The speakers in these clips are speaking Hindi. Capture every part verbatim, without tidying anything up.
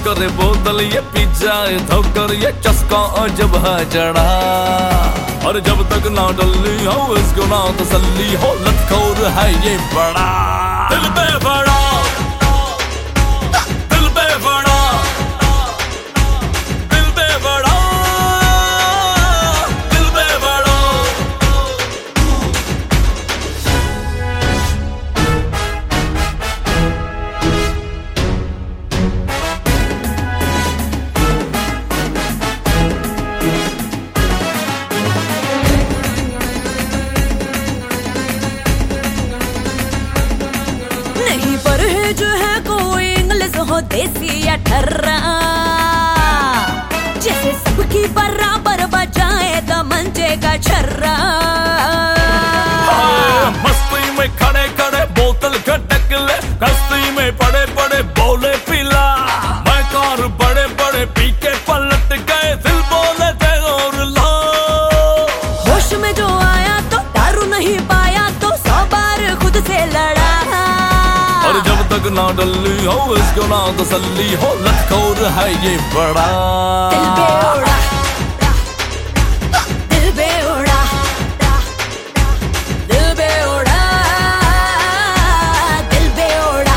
करे बोतल ये पी जाए धोकर ये चस्का जब है चढ़ा। और जब तक ना डल्ली हो इसको ना तसल्ली हो, लतखोर है ये बड़ा। दिल पे बड़ा, दिल पे बड़ा, दिल पे बड़ा, दिल पे बड़ा। नहीं परहेज है कोई इंग्लिश हो देसी या ठर्रा, जैसे सबकी बराबर बजाए तो मंचे का छर्रा। मस्ती में खड़े खड़े बोतल खटक ले, कस्ती में पड़े पड़े बोले पिला। मैं कार बड़े बड़े पी के पलट गए, दिल बोले थे और ला। होश में जो आया तो दारू नहीं पाया तो सौ बार खुद से लड़ा। और जब तक ना डल्ली हो इसको ना तसल्ली हो, लतखोर है ये बड़ा। दिल पे उड़ा, दिल पे उड़ा, दिल पे उड़ा, दिल पे उड़ा।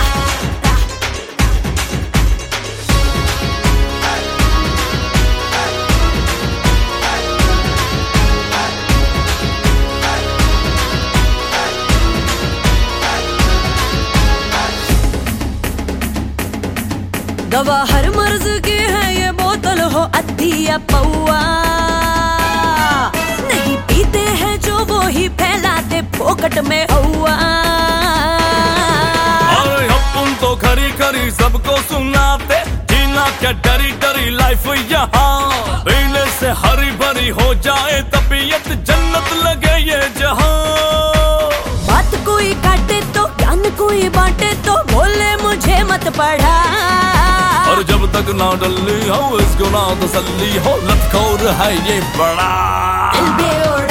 दवा हर मर्ज की है ये बोतल हो अद्धी या पौआ, नहीं पीते हैं जो वो ही फैलाते फोकट में हवा। अरे अपन तो खरी खरी सबको सुनाते, जीना क्या डरी डरी लाइफ यहाँ। पीने से हरी भरी हो जाए तबीयत, जन्नत लगे ये जहाँ। बात कोई काटे तो ज्ञान कोई बांटे तो बोले मुझे मत पढ़ा। और जब तक ना डल्ली हो इसको ना तसल्ली हो, लतखोर है ये बड़ा। दिल पे उड़ा।